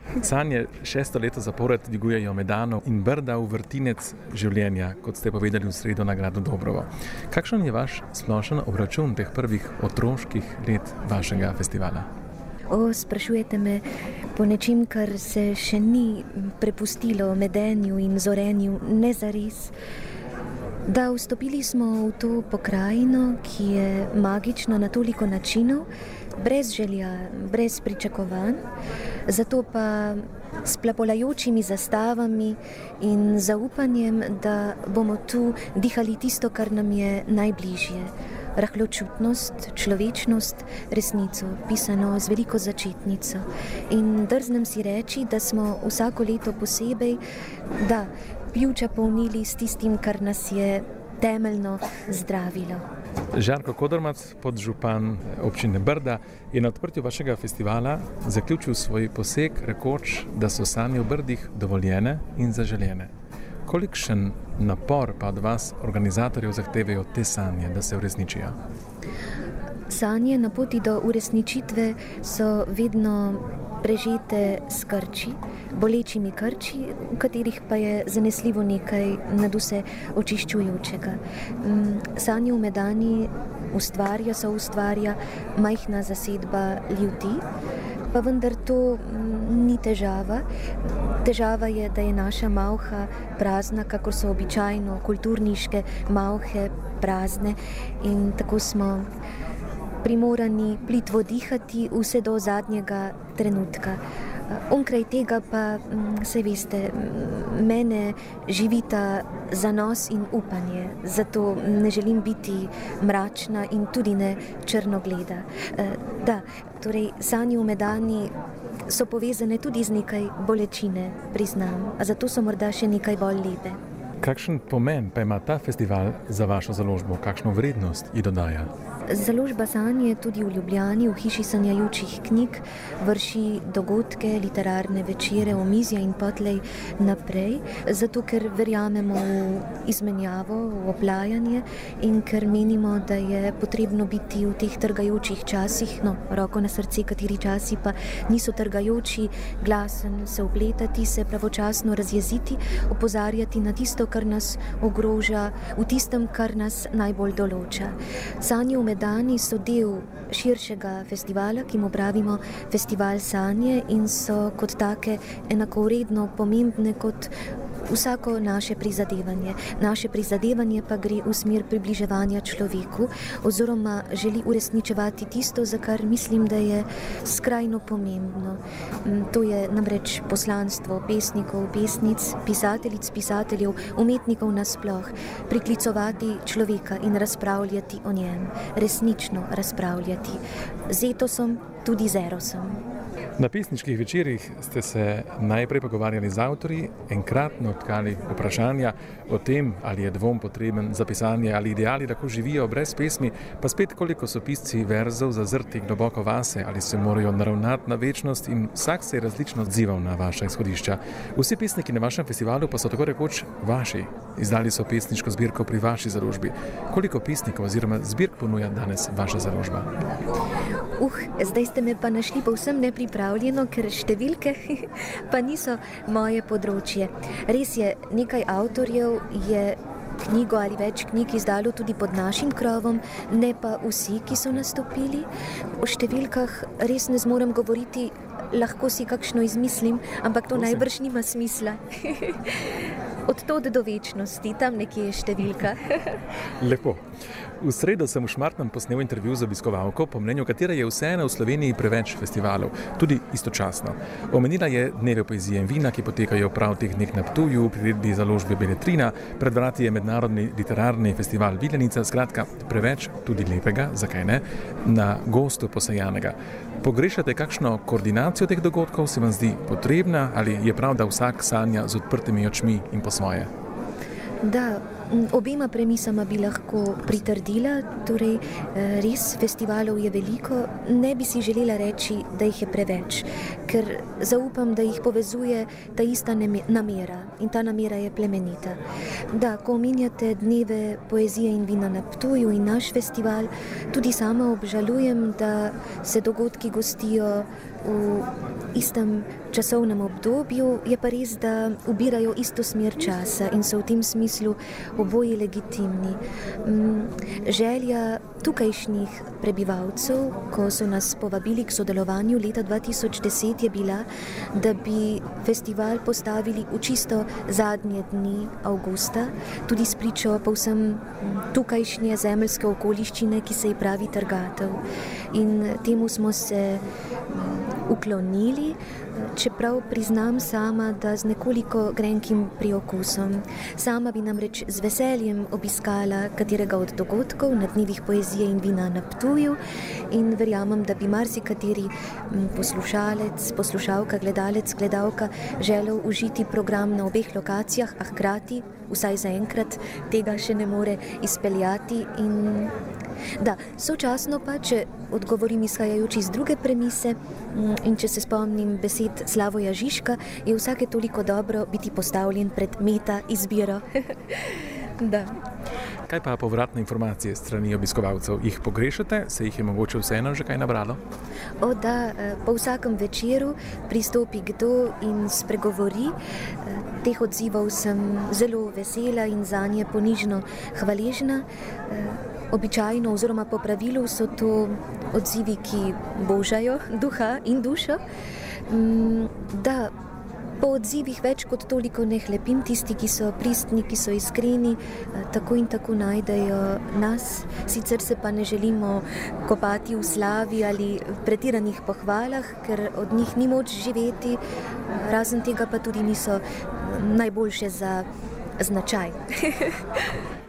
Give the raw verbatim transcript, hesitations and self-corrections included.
Sanje šesto leto zapored dvigujejo Medano in Brda v vrtinec življenja, kot ste povedali v sredo na gradu Dobrovo. Kakšen je vaš splošen obračun teh prvih otroških let vašega festivala? O, sprašujete me po nečem, kar se še ni prepustilo medenju in zorenju, ne zares. Da, vstopili smo v to pokrajino, ki je magična na toliko načinov, brez želja, brez pričakovanj, zato pa s plapolajočimi zastavami in zaupanjem, da bomo tu dihali tisto, kar nam je najbližje. Rahločutnost, človečnost, resnico, pisano z veliko začetnico. In drznem si reči, da smo vsako leto posebej, da, pljuča polnili s tistim, kar nas je temeljno zdravilo. Žarko Kodrmac, podžupan občine Brda, je na odprtju vašega festivala zaključil svoj poseg, rekoč, da so sanje v Brdih dovoljene in zaželjene. Kolikšen napor pa od vas, organizatorjev, zahtevajo te sanje, da se uresničijo? Sanje na poti do uresničitve so vedno prežete s krči, bolečimi krči, v katerih pa je zanesljivo nekaj nadvse očiščujočega. Sanje v Medani ustvarja, so ustvarja majhna zasedba ljudi, pa vendar to ni težava. Težava je, da je naša malha prazna, kakor so običajno kulturniške malhe prazne, in tako smo primorani plitvo dihati vse do zadnjega trenutka. Onkraj tega pa, saj veste, mene živita zanos in upanje, zato ne želim biti mračna in tudi ne črnogleda. Da, torej, sanje v Medani so povezane tudi z nekaj bolečine, priznam, a zato so morda še nekaj bolj lepe. Kakšen pomen pa ima ta festival za vašo založbo? Kakšno vrednost ji dodaja? Založba Sanje tudi v Ljubljani, v Hiši sanjajočih knjig, vrši dogodke, literarne večere, omizja in potlej naprej, zato ker verjamemo v izmenjavo, v oplajanje in ker menimo, da je potrebno biti v teh trgajočih časih, no, roko na srce, kateri časi pa niso trgajoči, glasen, se upletati, se pravočasno razjeziti, opozarjati na tisto, kar nas ogroža, v tistem, kar nas najbolj določa. Sanje v Medani so del širšega festivala, ki mu pravimo Festival Sanje, in so kot take enakovredno pomembne kot vsako naše prizadevanje. Naše prizadevanje pa gre v smer približevanja človeku oziroma želi uresničevati tisto, za kar mislim, da je skrajno pomembno. To je namreč poslanstvo pesnikov, pesnic, pisateljic, pisateljev, umetnikov nasploh, priklicovati človeka in razpravljati o njem, resnično razpravljati, z etosom, tudi z erosom. Na pesniških večerih ste se najprej pogovarjali z avtorji, enkratno tkali vprašanja o tem, ali je dvom potreben za pisanje, ali ideali lahko živijo brez pesmi, pa spet koliko so pisci verzov zazrti globoko vase, ali se morajo naravnati na večnost, in vsak se je različno odzival na vaša izhodišča. Vsi pesniki na vašem festivalu pa so tako rekoč vaši. Izdali so pesniško zbirko pri vaši založbi. Koliko pesnikov oziroma zbirk ponuja danes vaša založba? Uh, zdaj ste me pa našli povsem nepripravljeno, ker številke pa niso moje področje. Res je, nekaj avtorjev je knjigo ali več knjig izdalo tudi pod našim krovom, ne pa vsi, ki so nastopili. O številkah res ne zmorem govoriti, lahko si kakšno izmislim, ampak to najbrž nima smisla. Od tod do večnosti, tam nekje je številka. Lepo. V sredo sem v Šmartnem posnel intervju z obiskovalko, po mnenju katere je vseeno v Sloveniji preveč festivalov, tudi istočasno. Omenila je dneve poezije in vina, ki potekajo prav teh dneh na Ptuju, v priredbi založbe Beletrina, pred vrati je mednarodni literarni festival Vilenica, skratka preveč tudi lepega, zakaj ne, na gosto posajanega. Pogrešate kakšno koordinacijo teh dogodkov, se vam zdi potrebna, ali je prav, da vsak sanja z odprtimi očmi in po svoje? Da, obema premisama bi lahko pritrdila, torej res festivalov je veliko, ne bi si želela reči, da jih je preveč, ker zaupam, da jih povezuje ta ista namera in ta namera je plemenita. Da, ko omenjate dneve poezije in vina na Ptuju in naš festival, tudi sama obžalujem, da se dogodki gostijo v istem časovnem obdobju, je pa res, da ubirajo isto smer časa in so v tem smislu oboji legitimni. Želja tukajšnjih prebivalcev, ko so nas povabili k sodelovanju leta dva tisoč deset, je bila, da bi festival postavili v čisto zadnje dni avgusta, tudi spričo povsem tukajšnje zemeljske okoliščine, ki se ji pravi trgatev. In temu smo se uklonili, čeprav priznam sama, da z nekoliko grenkim priokusom. Sama bi namreč z veseljem obiskala katerega od dogodkov na dnevih poezije in vina na Ptuju in verjamem, da bi marsikateri poslušalec, poslušalka, gledalec, gledalka želel užiti program na obeh lokacijah, a hkrati, vsaj zaenkrat, tega še ne more izpeljati. In da, sočasno pa, če odgovorim izhajajoč iz druge premise in če se spomnim besed Slavoja Žižka, je vsake toliko dobro biti postavljen pred meta izbiro. Da. Kaj pa povratne informacije strani obiskovalcev? Jih pogrešate? Se jih je mogoče vseeno že kaj nabralo? O da, po vsakem večeru pristopi kdo in spregovori. Teh odzivov sem zelo vesela in zanje ponižno hvaležna. Običajno oziroma po pravilu so to odzivi, ki božajo duha in dušo. Da, po odzivih več kot toliko ne hlepim, tisti, ki so pristni, ki so iskreni, tako in tako najdejo nas. Sicer se pa ne želimo kopati v slavi ali pretiranih pohvalah, ker od njih ni moč živeti, razen tega pa tudi niso najboljše za značaj.